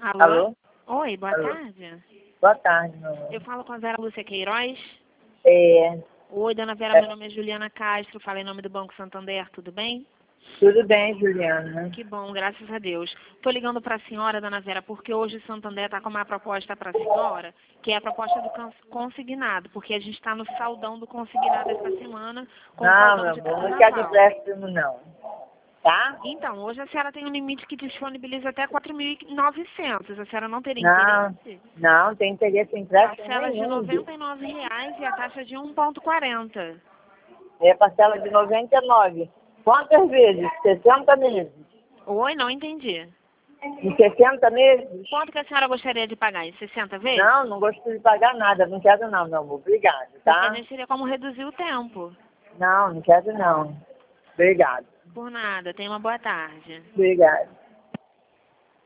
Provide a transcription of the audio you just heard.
Alô? Alô? Oi, boa Alô? tarde. Boa tarde, meu amor. Eu falo com a Vera Lúcia Queiroz. É, Oi, dona Vera, meu nome é Juliana Castro, falo em nome do Banco Santander, tudo bem? tudo bem, Juliana? Que bom, graças a Deus. Estou ligando para a senhora, dona Vera, porque hoje o Santander está com uma proposta para a senhora, que é a proposta do consignado, porque a gente está no saldão do consignado essa semana, com o Não, saldão meu de amor, não quero carnaval. empréstimo, não. Tá? Então, hoje a senhora tem um limite que disponibiliza até 4.900. A senhora não teria Não, interesse? não tem interesse em empréstimo Parcelas de R$ nenhum. 99,00 e a taxa de 1,40. É parcela de 99. Quantas vezes? 60 meses. Oi, não entendi. Em 60 meses? Quanto que a senhora gostaria de pagar? Em 60 vezes? Não, não gosto de pagar nada. Não quero não, meu amor. Obrigado, Porque a tá? gente teria como reduzir o tempo. Não, não quero não. Obrigado. Por nada. Tenha uma boa tarde. Obrigado.